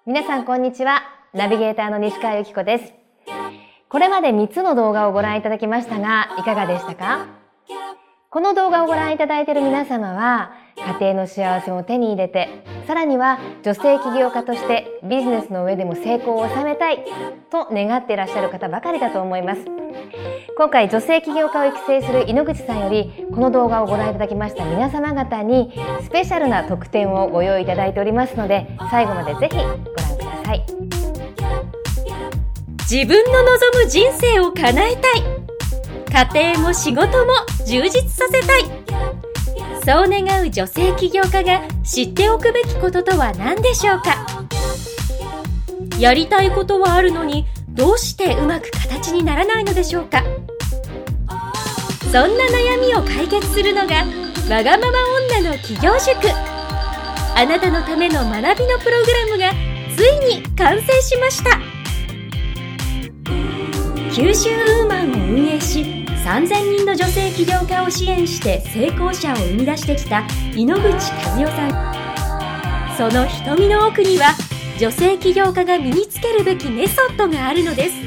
皆さんこんにちは。ナビゲーターの西川由紀子です。これまで3つの動画をご覧いただきましたが、いかがでしたか？この動画をご覧いただいている皆様は、家庭の幸せを手に入れて、さらには女性起業家としてビジネスの上でも成功を収めたいと願っていらっしゃる方ばかりだと思います。今回女性起業家を育成する井ノ口さんより、この動画をご覧いただきました皆様方にスペシャルな特典をご用意いただいておりますので、最後までぜひご覧ください。 自分の望む人生を叶えたい、家庭も仕事も充実させたい、そう願う女性起業家が知っておくべきこととは何でしょうか？やりたいことはあるのに、どうしてうまく形にならないのでしょうか？そんな悩みを解決するのがわがまま女の起業塾。あなたのための学びのプログラムがついに完成しました。九州ウーマンを運営し、3000人の女性起業家を支援して成功者を生み出してきた井ノ口和代さん。その瞳の奥には、女性起業家が身につけるべきメソッドがあるのです。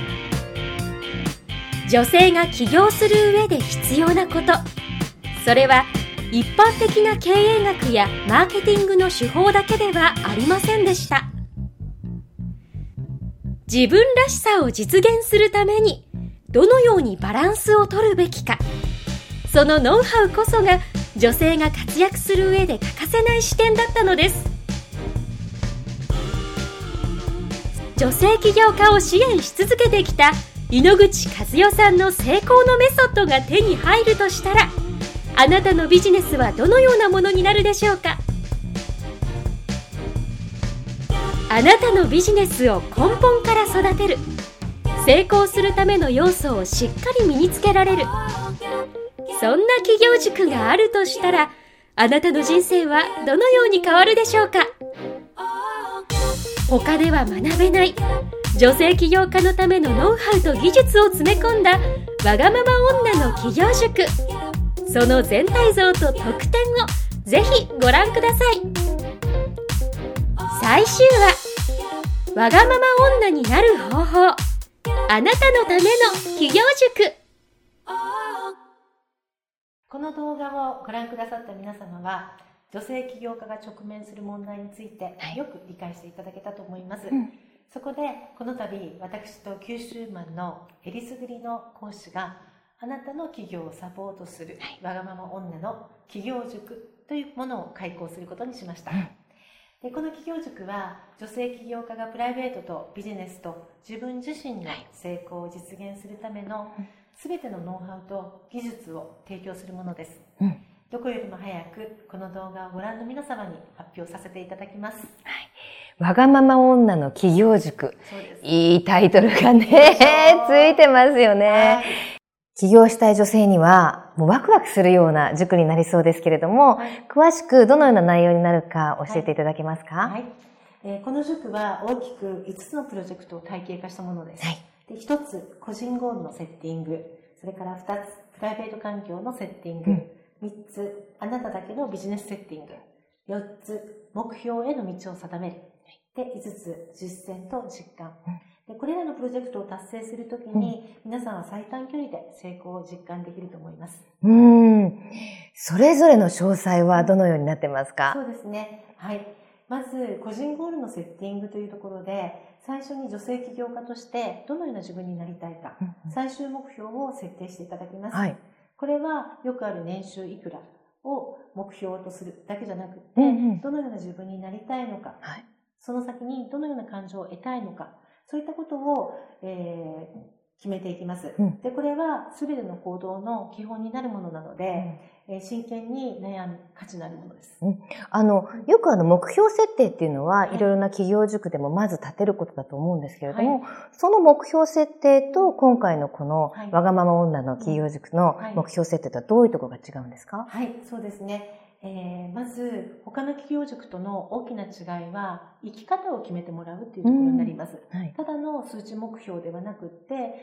女性が起業する上で必要なこと、それは一般的な経営学やマーケティングの手法だけではありませんでした。自分らしさを実現するためにどのようにバランスを取るべきか、そのノウハウこそが女性が活躍する上で欠かせない視点だったのです。女性起業家を支援し続けてきた井ノ口和代さんの成功のメソッドが手に入るとしたら、あなたのビジネスはどのようなものになるでしょうか？あなたのビジネスを根本から育てる、成功するための要素をしっかり身につけられる、そんな起業塾があるとしたら、あなたの人生はどのように変わるでしょうか？他では学べない女性起業家のためのノウハウと技術を詰め込んだわがまま女の起業塾、その全体像と特典をぜひご覧ください。最終話、わがまま女になる方法、あなたのための起業塾。 この動画をご覧くださった皆様は、女性起業家が直面する問題についてよく理解していただけたと思います。そこでこの度、私と九州マンのえりすぐりの講師が、あなたの起業をサポートするわがまま女の起業塾というものを開講することにしました。で、この起業塾は、女性起業家がプライベートとビジネスと自分自身の成功を実現するための全てのノウハウと技術を提供するものです。どこよりも早くこの動画をご覧の皆様に発表させていただきます。 わがまま女の起業塾。いいタイトルがね、ついてますよね。起業したい女性には、もうワクワクするような塾になりそうですけれども、詳しくどのような内容になるか教えていただけますか？ この塾は大きく5つのプロジェクトを体系化したものです。で、1つ、個人ゴールのセッティング。それから2つ、プライベート環境のセッティング。3つ、あなただけのビジネスセッティング。4つ、目標への道を定める。で、5つ、実践と実感。で、これらのプロジェクトを達成するときに、皆さんは最短距離で成功を実感できると思います。 それぞれの詳細はどのようになってますか？ そうですね。まず、個人ゴールのセッティングというところで、最初に女性起業家としてどのような自分になりたいか、最終目標を設定していただきます。これはよくある年収いくらを目標とするだけじゃなくて、どのような自分になりたいのか、その先にどのような感情を得たいのか、そういったことを、決めていきます。で、これは全ての行動の基本になるものなので、真剣に悩む価値のあるものです。 よく目標設定っていうのは、いろいろな企業塾でもまず立てることだと思うんですけれども、その目標設定と今回のこのわがまま女の企業塾の目標設定とはどういうところが違うんですか？ そうですね。 まず他の企業塾との大きな違いは生き方を決めてもらうというところになります。ただの数値目標ではなくって、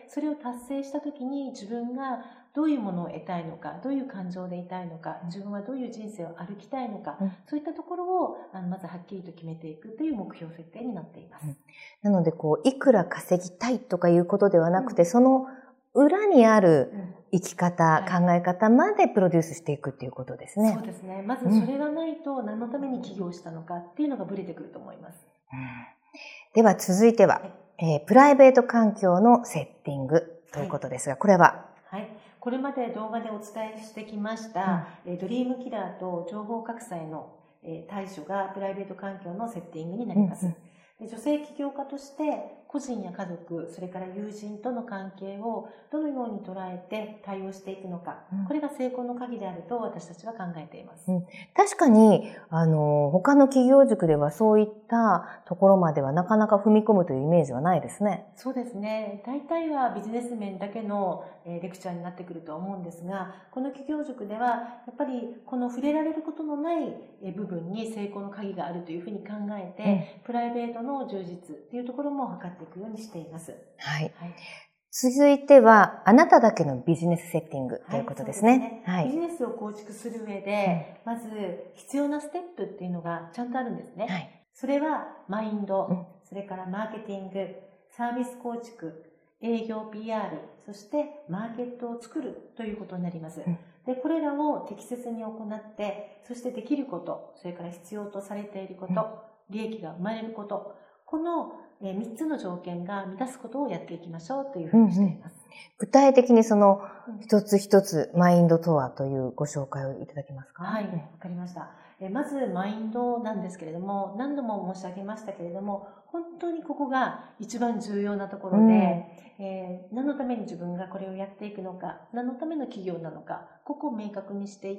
それを達成した時に自分がどういうものを得たいのか、どういう感情でいたいのか、自分はどういう人生を歩きたいのか、そういったところをまずはっきりと決めていくという目標設定になっています。 なのでいくら稼ぎたいとかいうことではなくて、その裏にある生き方、考え方までプロデュースしていくっていうことですね。 そうですね。まずそれがないと何のために起業したのかっていうのがブレてくると思います。 では続いては、プライベート環境のセッティングということですが、これは、 これまで動画でお伝えしてきました、ドリームキラーと情報格差への対処がプライベート環境のセッティングになります。女性起業家として個人や家族、それから友人との関係をどのように捉えて対応していくのか、これが成功の鍵であると私たちは考えています。 確かに他の企業塾ではそういったところまではなかなか踏み込むというイメージはないですね。 そうですね。大体はビジネス面だけのレクチャーになってくるとは思うんですが、この企業塾ではやっぱりこの触れられることのない部分に成功の鍵があるというふうに考えて、プライベートの充実っていうところも図っていくようにしています。 続いてはあなただけのビジネスセッティングということですね。 ビジネスを構築する上で、まず必要なステップっていうのがちゃんとあるんですね。それはマインド、それからマーケティング、サービス構築、営業 PR、そしてマーケットを作るということになります。で、これらを適切に行って、そしてできること、それから必要とされていること、利益が生まれること、この3つの条件が満たすことをやっていきましょうというふうにしています。 具体的にその一つ一つマインドとはというご紹介をいただけますか？ わかりました。まずマインドなんですけれども、何度も申し上げましたけれども、本当にここが一番重要なところで、何のために自分がこれをやっていくのか、何のための企業なのか、ここを明確にしていって、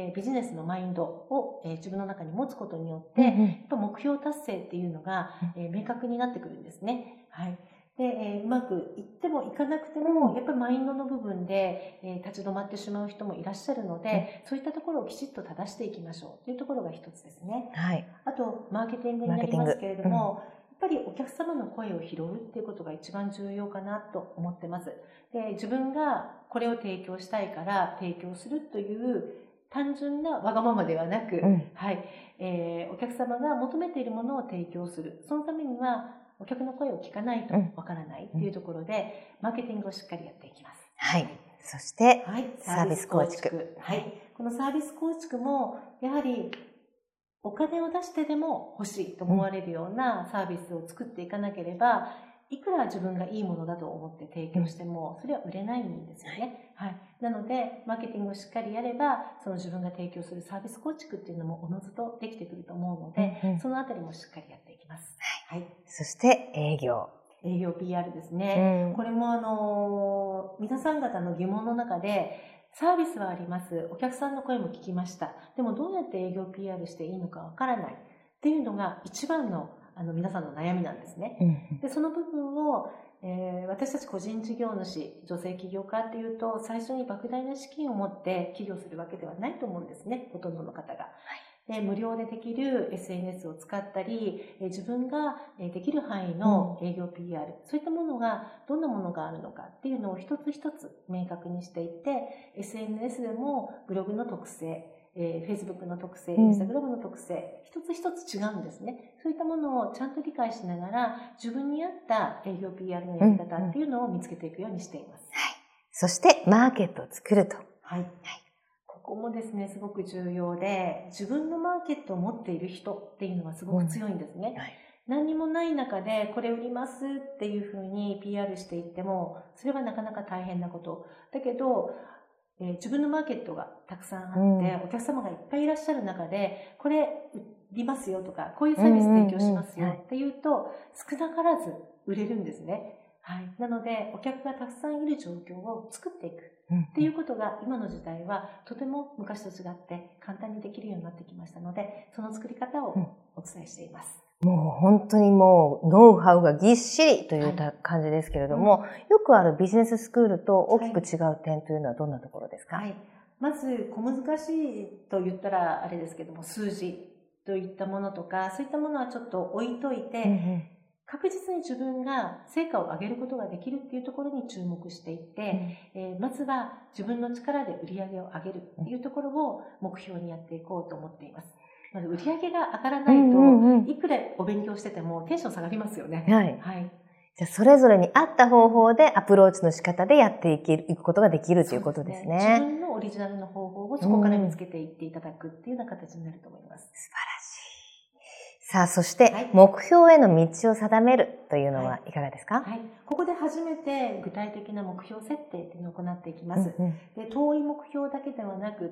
ビジネスのマインドを、自分の中に持つことによって、やっぱ目標達成っていうのが、明確になってくるんですね。で、うまくいってもいかなくても、やっぱりマインドの部分で、立ち止まってしまう人もいらっしゃるので、そういったところをきちっと正していきましょうというところが一つですね。あと、マーケティングになりますけれども、やっぱりお客様の声を拾うっていうことが一番重要かなと思ってます。で、自分がこれを提供したいから提供するという単純なわがままではなく、お客様が求めているものを提供する。そのためには、お客の声を聞かないとわからないというところで、マーケティングをしっかりやっていきます。 そして、サービス構築。 このサービス構築も、やはり、お金を出してでも欲しいと思われるようなサービスを作っていかなければ、いくら自分がいいものだと思って提供しても、それは売れないんですよね。なので、マーケティングをしっかりやれば、その自分が提供するサービス構築っていうのもおのずとできてくると思うので、そのあたりもしっかりやっていきます。 そして営業 PR ですね。これも皆さん方の疑問の中で、サービスはあります。お客さんの声も聞きました。でもどうやって営業 PR していいのかわからないっていうのが一番の皆さんの悩みなんですね。で、その部分を、私たち個人事業主、女性起業家っていうと、最初に莫大な資金を持って起業するわけではないと思うんですね。ほとんどの方が。で、無料でできる SNS を使ったり、自分ができる範囲の営業 PR、そういったものがどんなものがあるのかっていうのを一つ一つ明確にしていって、SNS でもブログの特性、Facebook の特性、Instagram の特性、一つ一つ違うんですね。そういったものをちゃんと理解しながら、自分に合った営業 PR のやり方っていうのを見つけていくようにしています。 そしてマーケットを作ると。 ここもですね、すごく重要で、自分のマーケットを持っている人っていうのはすごく強いんですね。何にもない中でこれ売りますっていうふうに PR していっても、それはなかなか大変なこと。だけど、自分のマーケットがたくさんあって、お客様がいっぱいいらっしゃる中で、これ売りますよとか、こういうサービス提供しますよっていうと、少なからず売れるんですね。なので、お客がたくさんいる状況を作っていくっていうことが、今の時代はとても昔と違って簡単にできるようになってきましたので、その作り方をお伝えしています。 もう本当にもうノウハウがぎっしりという感じですけれども、よくあるビジネススクールと大きく違う点というのはどんなところですか？ まず小難しいと言ったらあれですけども、数字といったものとか、そういったものはちょっと置いといて、確実に自分が成果を上げることができるっていうところに注目していって、まずは自分の力で売り上げを上げるっていうところを目標にやっていこうと思っています。まず売り上げが上がらないと、いくらお勉強しててもテンション下がりますよね。はい。 じゃあそれぞれに合った方法でアプローチの仕方でやっていくことができるということですね。 自分のオリジナルの方法をそこから見つけていっていただくっていうような形になると思います。 素晴らしい。さあ、そして、目標への道を定めるというのはいかがですか？ ここで初めて具体的な目標設定というのを行っていきます。で、遠い目標だけではなくって、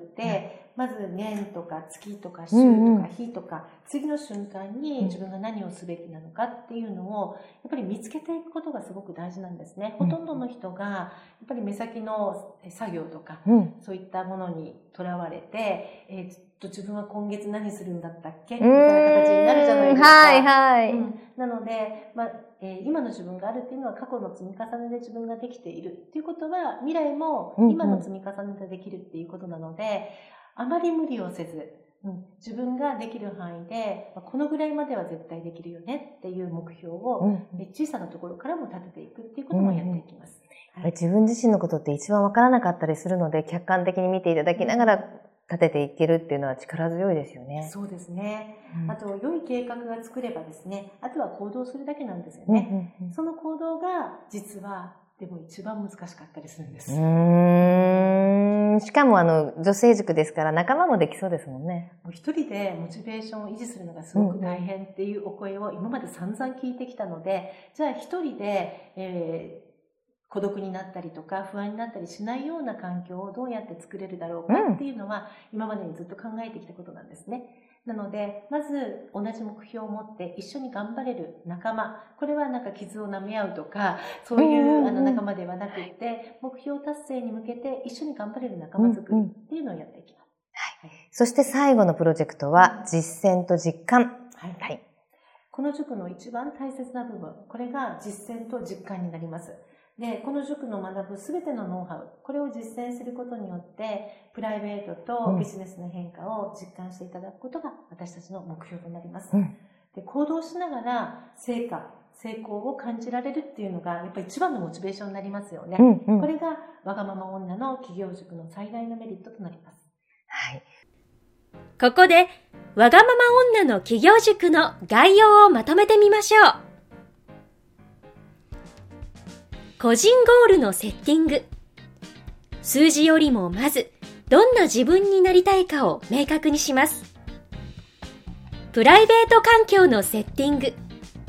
まず年とか月とか週とか日とか、次の瞬間に自分が何をすべきなのかっていうのを、やっぱり見つけていくことがすごく大事なんですね。ほとんどの人が、やっぱり目先の作業とか、そういったものにとらわれて、自分は今月何するんだったっけみたいな形になるじゃないですか。なので、今の自分があるっていうのは過去の積み重ねで自分ができているっていうことは、未来も今の積み重ねでできるっていうことなので、あまり無理をせず、自分ができる範囲で、このぐらいまでは絶対できるよねっていう目標を、小さなところからも立てていくっていうこともやっていきます。 自分自身のことって一番わからなかったりするので、客観的に見ていただきながら立てていけるっていうのは力強いですよね。 そうですね。あと、良い計画が作ればですね、あとは行動するだけなんですよね。その行動が実は、でも一番難しかったりするんです。 しかも女性塾ですから仲間もできそうですもんね。 もう一人でモチベーションを維持するのがすごく大変っていうお声を今まで散々聞いてきたので、じゃあ一人で、孤独になったりとか不安になったりしないような環境をどうやって作れるだろうかっていうのは今までにずっと考えてきたことなんですね。なので、まず同じ目標を持って一緒に頑張れる仲間、これはなんか傷を舐め合うとか、そういう仲間ではなくて、目標達成に向けて一緒に頑張れる仲間作りっていうのをやっていきます。 そして最後のプロジェクトは実践と実感。 この塾の一番大切な部分、これが実践と実感になります。で、この塾の学ぶすべてのノウハウ、これを実践することによって、プライベートとビジネスの変化を実感していただくことが私たちの目標となります。で、行動しながら成功を感じられるっていうのが、やっぱり一番のモチベーションになりますよね。これがわがまま女の企業塾の最大のメリットとなります。 ここで、わがまま女の企業塾の概要をまとめてみましょう。個人ゴールのセッティング。数字よりもまず、どんな自分になりたいかを明確にします。プライベート環境のセッティング。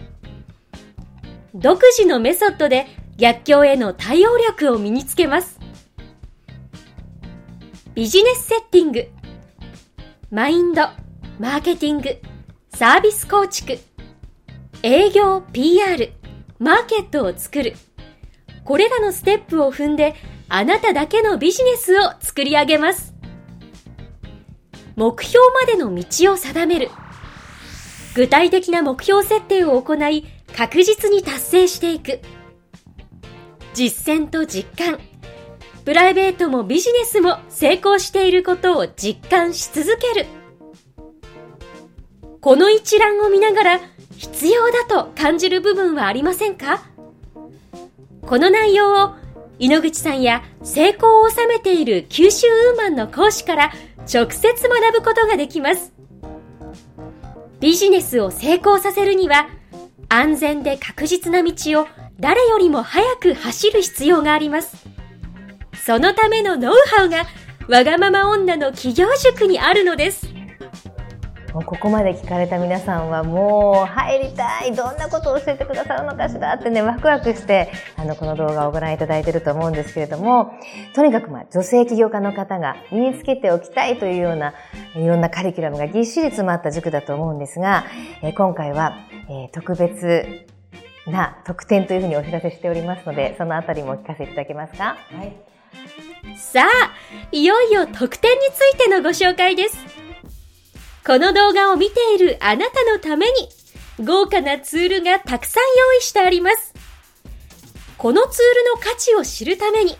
独自のメソッドで逆境への対応力を身につけます。ビジネスセッティング。マインド、マーケティング、サービス構築、営業、PR、マーケットを作る。これらのステップを踏んで、あなただけのビジネスを作り上げます。目標までの道を定める。具体的な目標設定を行い、確実に達成していく。実践と実感。プライベートもビジネスも成功していることを実感し続ける。この一覧を見ながら、必要だと感じる部分はありませんか？この内容を井ノ口さんや成功を収めている九州ウーマンの講師から直接学ぶことができます。ビジネスを成功させるには安全で確実な道を誰よりも早く走る必要があります。そのためのノウハウがわがまま女の企業塾にあるのです。 ここまで聞かれた皆さんはもう入りたい、どんなことを教えてくださるのかしらってね、ワクワクしてこの動画をご覧いただいていると思うんですけれども、とにかく女性起業家の方が身につけておきたいというようないろんなカリキュラムがぎっしり詰まった塾だと思うんですが、今回は特別な特典というふうにお知らせしておりますので、そのあたりもお聞かせいただけますか？ さあ、いよいよ特典についてのご紹介です。この動画を見ているあなたのために豪華なツールがたくさん用意してあります。このツールの価値を知るために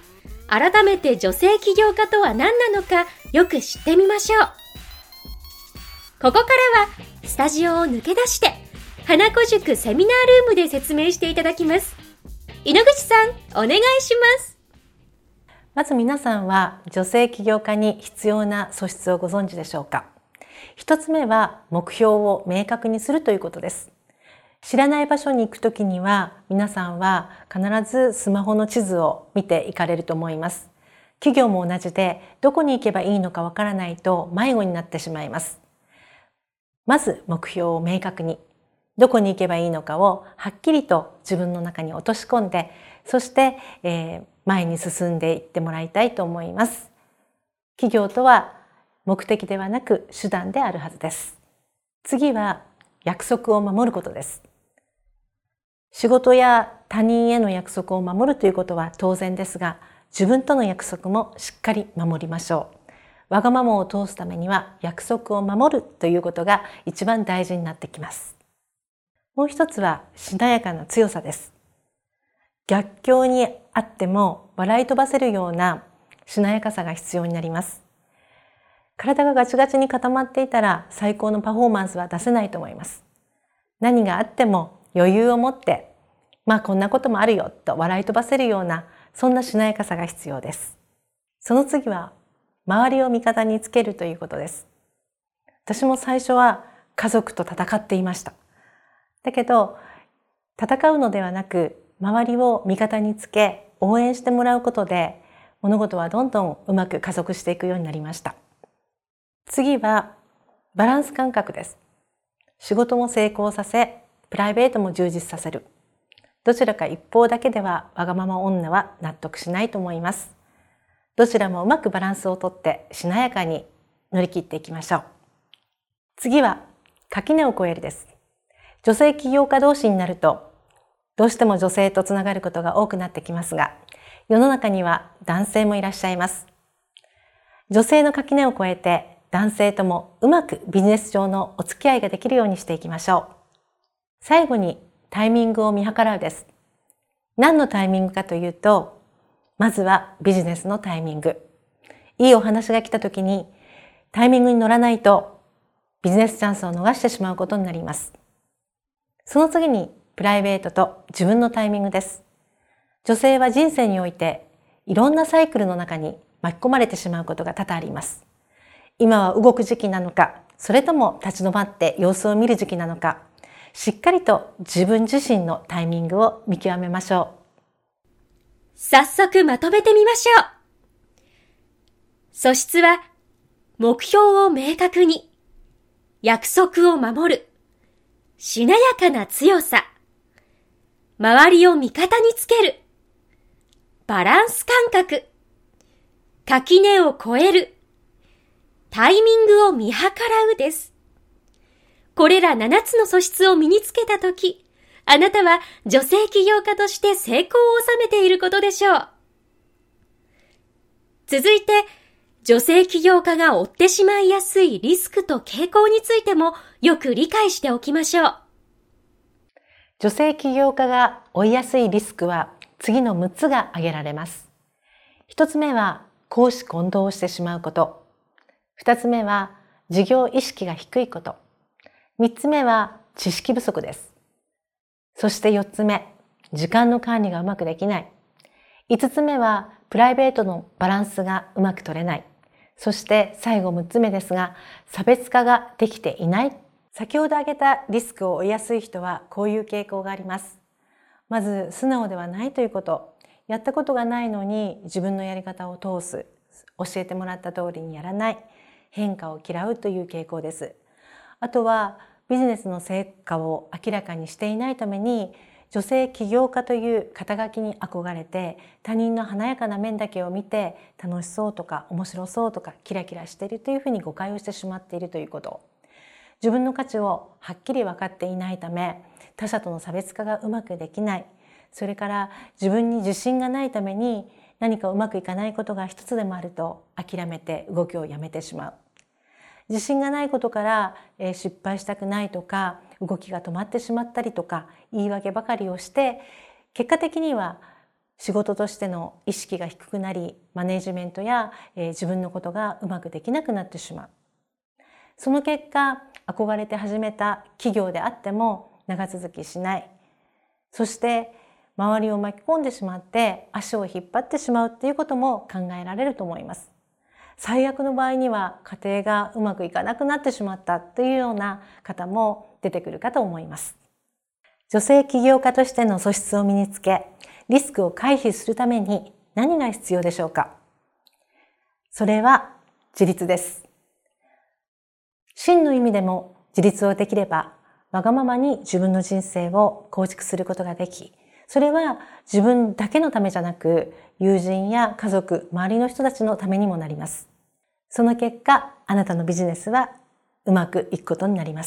改めて女性起業家とは何なのかよく知ってみましょう。ここからはスタジオを抜け出して花子塾セミナールームで説明していただきます。井ノ口さん、お願いします。 まず皆さんは女性起業家に必要な素質をご存知でしょうか。一つ目は目標を明確にするということです。知らない場所に行くときには皆さんは必ずスマホの地図を見ていかれると思います。企業も同じでどこに行けばいいのかわからないと迷子になってしまいます。まず目標を明確に、どこに行けばいいのかをはっきりと自分の中に落とし込んで、そして、前に進んでいってもらいたいと思います。企業とは目的ではなく手段であるはずです。次は約束を守ることです。仕事や他人への約束を守るということは当然ですが、自分との約束もしっかり守りましょう。わがままを通すためには約束を守るということが一番大事になってきます。もう一つはしなやかな強さです。逆境にあっても笑い飛ばせるようなしなやかさが必要になります。体がガチガチに固まっていたら最高のパフォーマンスは出せないと思います。何があっても余裕を持って、こんなこともあるよと笑い飛ばせるような、そんなしなやかさが必要です。その次は周りを味方につけるということです。私も最初は家族と戦っていました。だけど戦うのではなく、周りを味方につけ応援してもらうことで物事はどんどんうまく加速していくようになりました。次はバランス感覚です。仕事も成功させ、プライベートも充実させる。どちらか一方だけではわがまま女は納得しないと思います。どちらもうまくバランスをとってしなやかに乗り切っていきましょう。次は垣根を越えるです。女性起業家同士になるとどうしても女性とつながることが多くなってきますが、世の中には男性もいらっしゃいます。女性の垣根を越えて男性ともうまくビジネス上のお付き合いができるようにしていきましょう。最後にタイミングを見計らうです。何のタイミングかというと、まずはビジネスのタイミング。いいお話が来た時にタイミングに乗らないとビジネスチャンスを逃してしまうことになります。その次にプライベートと自分のタイミングです。女性は人生においていろんなサイクルの中に巻き込まれてしまうことが多々あります。今は動く時期なのか、それとも立ち止まって様子を見る時期なのか、しっかりと自分自身のタイミングを見極めましょう。 早速まとめてみましょう。素質は目標を明確に、約束を守る、しなやかな強さ、周りを味方につける、バランス感覚、垣根を越える、タイミングを見計らうです。これら7つの素質を身につけたとき、あなたは女性起業家として成功を収めていることでしょう。続いて、女性起業家が負ってしまいやすいリスクと傾向についてもよく理解しておきましょう。 女性起業家が負いやすいリスクは次の6つが挙げられます。1つ目は公私混同をしてしまうこと。2つ目は事業意識が低いこと。3つ目は知識不足です。そして4つ目、時間の管理がうまくできない。5つ目はプライベートのバランスがうまく取れない。そして最後6つ目ですが、差別化ができていない。先ほど挙げたリスクを負いやすい人はこういう傾向があります。まず素直ではないということ。やったことがないのに自分のやり方を通す。教えてもらった通りにやらない。変化を嫌うという傾向です。あとはビジネスの成果を明らかにしていないために女性起業家という肩書きに憧れて他人の華やかな面だけを見て楽しそうとか面白そうとかキラキラしているというふうに誤解をしてしまっているということ。自分の価値をはっきり分かっていないため他者との差別化がうまくできない。それから自分に自信がないために何かうまくいかないことが一つでもあると諦めて動きをやめてしまう。自信がないことから失敗したくないとか動きが止まってしまったりとか言い訳ばかりをして結果的には仕事としての意識が低くなり、マネジメントや、自分のことがうまくできなくなってしまう。その結果、憧れて始めた企業であっても長続きしない。そして周りを巻き込んでしまって足を引っ張ってしまうっていうことも考えられると思います。最悪の場合には家庭がうまくいかなくなってしまったというような方も出てくるかと思います。女性起業家としての素質を身につけ、リスクを回避するために何が必要でしょうか？それは自立です。真の意味でも自立をできれば、わがままに自分の人生を構築することができ、それは自分だけのためじゃなく、友人や家族、周りの人たちのためにもなります。その結果、あなたのビジネスはうまくいくことになります。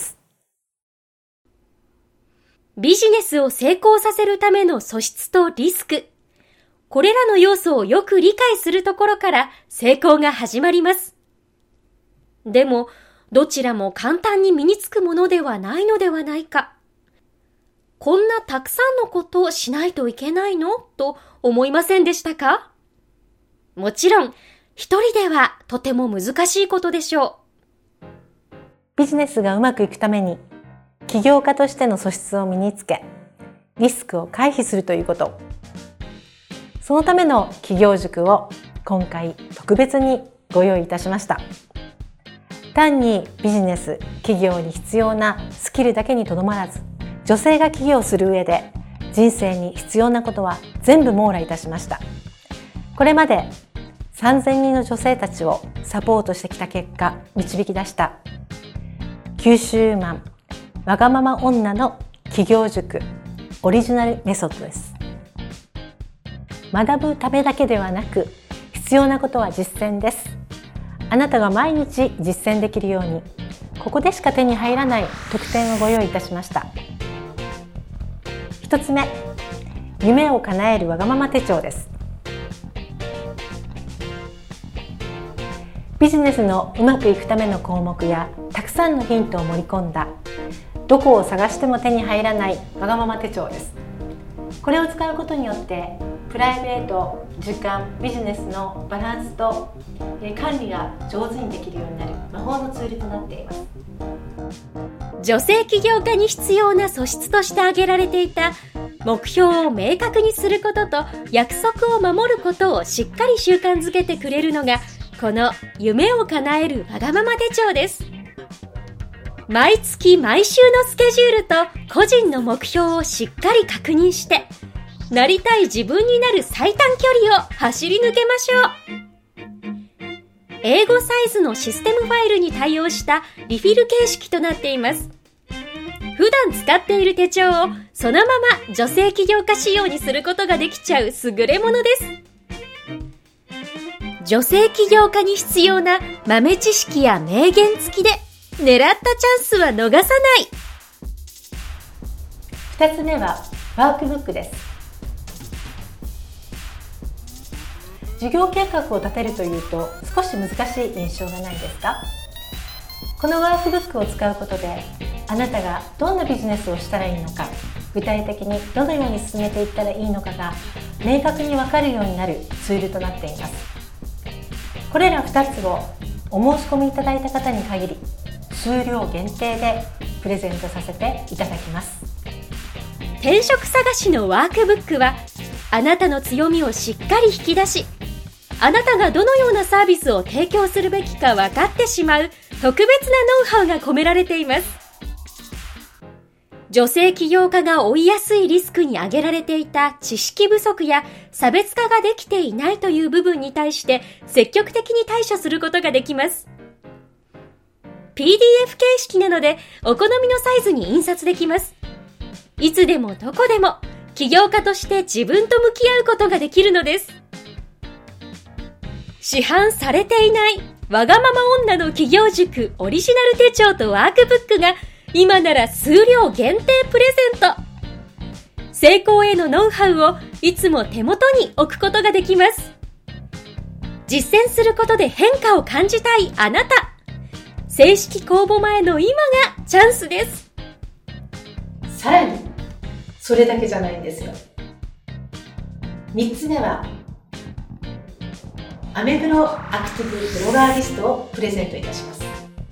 ビジネスを成功させるための素質とリスク。これらの要素をよく理解するところから成功が始まります。でも、どちらも簡単に身につくものではないのではないか。こんなたくさんのことをしないといけないの？と思いませんでしたか？もちろん、一人ではとても難しいことでしょう。 ビジネスがうまくいくために、起業家としての素質を身につけ、リスクを回避するということ。そのための起業塾を今回特別にご用意いたしました。単にビジネス、企業に必要なスキルだけにとどまらず、女性が起業する上で人生に必要なことは全部網羅いたしました。これまで3000人の女性たちをサポートしてきた結果、導き出した九州ウーマンわがまま女の起業塾オリジナルメソッドです。学ぶためだけではなく、必要なことは実践です。あなたが毎日実践できるように、ここでしか手に入らない特典をご用意いたしました。一つ目、夢を叶えるわがまま手帳です。ビジネスのうまくいくための項目やたくさんのヒントを盛り込んだ、どこを探しても手に入らないわがまま手帳です。これを使うことによってプライベート、時間、ビジネスのバランスと管理が上手にできるようになる魔法のツールとなっています。 女性起業家に必要な素質として挙げられていた目標を明確にすることと約束を守ることをしっかり習慣づけてくれるのがこの夢を叶えるわがまま手帳です。毎月毎週のスケジュールと個人の目標をしっかり確認してなりたい自分になる最短距離を走り抜けましょう。英語サイズのシステムファイルに対応したリフィル形式となっています。普段使っている手帳をそのまま女性起業家仕様にすることができちゃう優れものです。女性起業家に必要な豆知識や名言付きで狙ったチャンスは逃さない。2つ目はワークブックです。事業計画を立てるというと少し難しい印象がないですか？このワークブックを使うことであなたがどんなビジネスをしたらいいのか、具体的にどのように進めていったらいいのかが明確に分かるようになるツールとなっています。これら2つをお申し込みいただいた方に限り数量限定でプレゼントさせていただきます。 転職探しのワークブックはあなたの強みをしっかり引き出し、あなたがどのようなサービスを提供するべきか分かってしまう特別なノウハウが込められています。女性起業家が負いやすいリスクに挙げられていた知識不足や差別化ができていないという部分に対して積極的に対処することができます。PDF 形式なのでお好みのサイズに印刷できます。いつでもどこでも起業家として自分と向き合うことができるのです。市販されていないわがまま女の起業塾オリジナル手帳とワークブックが今なら数量限定プレゼント。成功へのノウハウをいつも手元に置くことができます。実践することで変化を感じたいあなた。正式公募前の今がチャンスです。 さらにそれだけじゃないんですよ。 3つ目はアメブロアクティブブロガーリストをプレゼントいたします。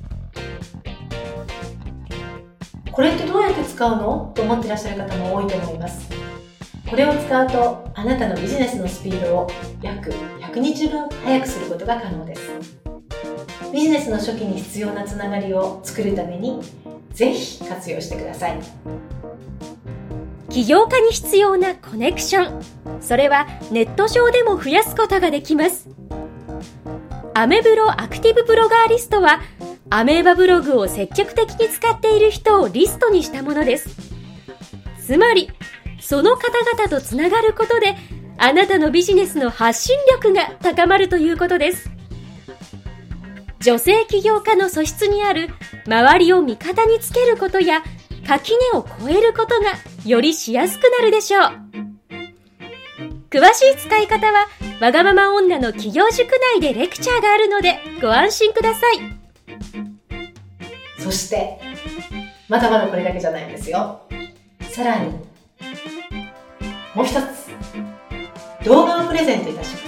これってどうやって使うのと思っていらっしゃる方も多いと思います。これを使うとあなたのビジネスのスピードを約100日分早くすることが可能です。ビジネスの初期に必要なつながりを作るためにぜひ活用してください。 起業家に必要なコネクション、それはネット上でも増やすことができます。アメブロアクティブブロガーリストはアメーバブログを積極的に使っている人をリストにしたものです。つまりその方々とつながることであなたのビジネスの発信力が高まるということです。女性起業家の素質にある周りを味方につけることや垣根を越えることがよりしやすくなるでしょう。詳しい使い方はわがまま女の起業塾内でレクチャーがあるのでご安心ください。 そしてまだまだこれだけじゃないんですよ。さらにもう一つ動画をプレゼントいたします。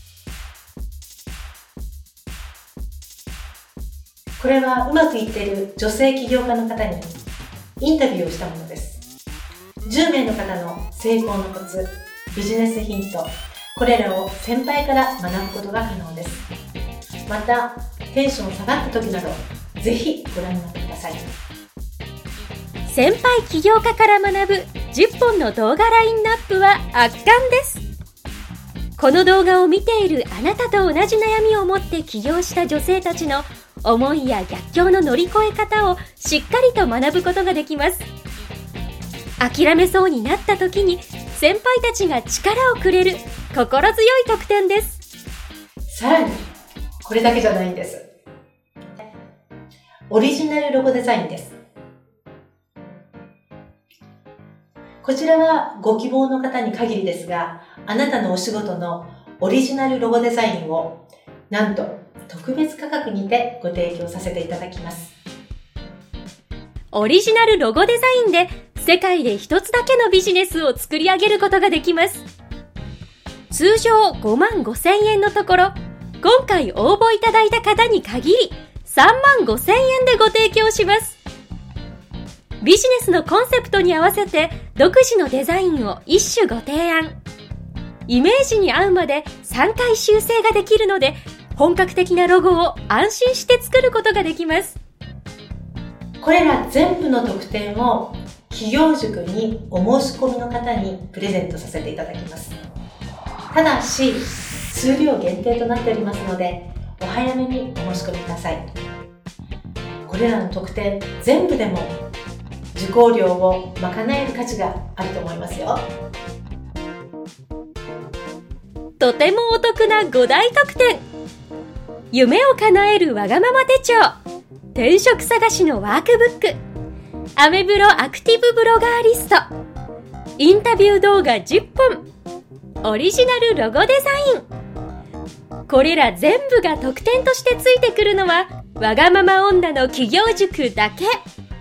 これはうまくいっている女性起業家の方にインタビューをしたものです。10名の方の成功のコツ、ビジネスヒント、これらを先輩から学ぶことが可能です。またテンション下がった時などぜひご覧になってください。 先輩起業家から学ぶ10本の動画ラインナップは圧巻です。この動画を見ているあなたと同じ悩みを持って起業した女性たちの思いや逆境の乗り越え方をしっかりと学ぶことができます。諦めそうになった時に先輩たちが力をくれる心強い特典です。 さらにこれだけじゃないんです。オリジナルロゴデザインです。こちらはご希望の方に限りですが、あなたのお仕事のオリジナルロゴデザインをなんと特別価格にてご提供させていただきます。 オリジナルロゴデザインで世界で一つだけのビジネスを作り上げることができます。通常55,000円のところ、今回応募いただいた方に限り35,000円でご提供します。ビジネスのコンセプトに合わせて独自のデザインを一種ご提案。イメージに合うまで3回修正ができるので、本格的なロゴを安心して作ることができます。 これら全部の特典を起業塾にお申し込みの方にプレゼントさせていただきます。ただし数量限定となっておりますので、お早めにお申し込みください。これらの特典全部でも受講料を賄える価値があると思いますよ。 とてもお得な5大特典。夢を叶えるわがまま手帳、転職探しのワークブック、アメブロアクティブブロガーリスト、インタビュー動画10本、オリジナルロゴデザイン。これら全部が特典としてついてくるのはわがまま女の起業塾だけ。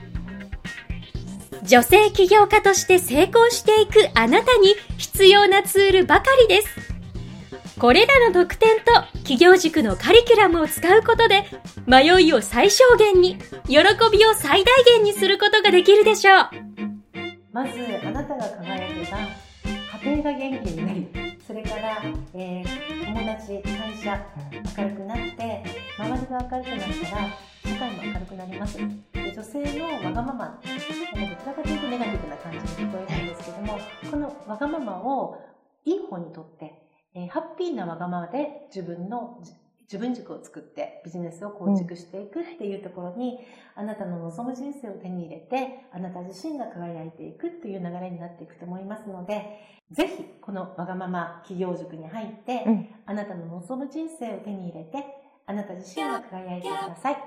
女性起業家として成功していくあなたに必要なツールばかりです。これらの特典と起業塾のカリキュラムを使うことで、迷いを最小限に、喜びを最大限にすることができるでしょう。 まずあなたが輝けば家庭が元気になり、それから、友達、会社明るくなって、周りが明るくなったら社会も明るくなります。で、女性のわがまま、どちらかというとネガティブな感じに聞こえるんですけども、このわがままをいい方にとって、ハッピーなわがままで自分軸を作ってビジネスを構築していくっていうところに、あなたの望む人生を手に入れて、あなた自身が輝いていくっていう流れになっていくと思いますので、ぜひこのわがまま起業塾に入って、あなたの望む人生を手に入れて、あなた自身が輝いてください。はい。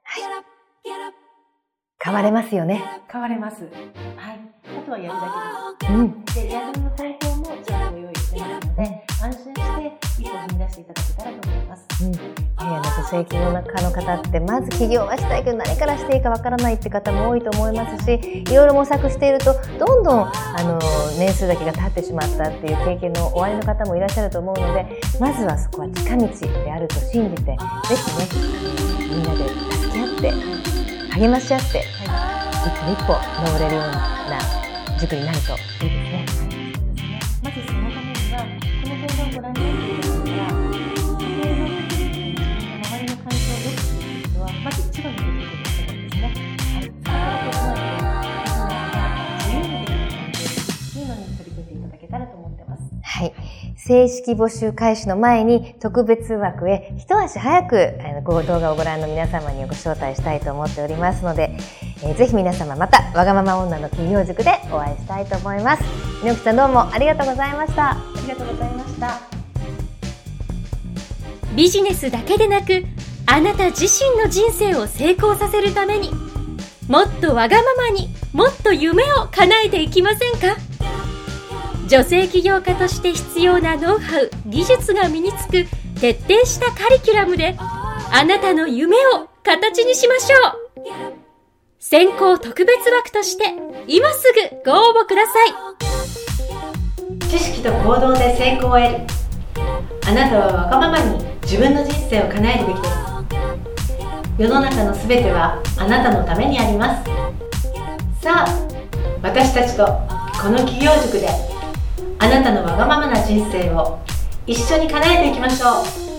変われますよね。 変われます。はい。あとはやるだけです。で、やる方法もちゃんと用意してますので、安心して一歩踏み出ししていただけたらと思います。 女性起業家の方ってまず起業はしたいけど何からしていいかわからないって方も多いと思いますし、いろいろ模索しているとどんどん年数だけが経ってしまったっていう経験のおありの方もいらっしゃると思うので、まずはそこは近道であると信じて、ぜひねみんなで助け合って励まし合って、一歩一歩登れるような塾になるといいですね。 まずそのためにはこの動画をご覧になっている方が家庭の周りの環境を良くするということはまず一番にできることだと思うんですね。自由にできる環境というのに取り組んでいただけたらと思ってます。 はい。正式募集開始の前に特別枠へ一足早く動画をご覧の皆様にご招待したいと思っておりますので、ぜひ皆様またわがまま女の起業塾でお会いしたいと思います。猪木さん、どうもありがとうございました。 ありがとうございました。 ビジネスだけでなく、あなた自身の人生を成功させるために、もっとわがままに、もっと夢を叶えていきませんか？女性起業家として必要なノウハウ、技術が身につく徹底したカリキュラムで、あなたの夢を形にしましょう。先行特別枠として今すぐご応募ください。知識と行動で成功を得る。あなたはわがままに自分の人生を叶えるべきです。世の中のすべてはあなたのためにあります。さあ、私たちとこの起業塾であなたのわがままな人生を一緒に叶えていきましょう。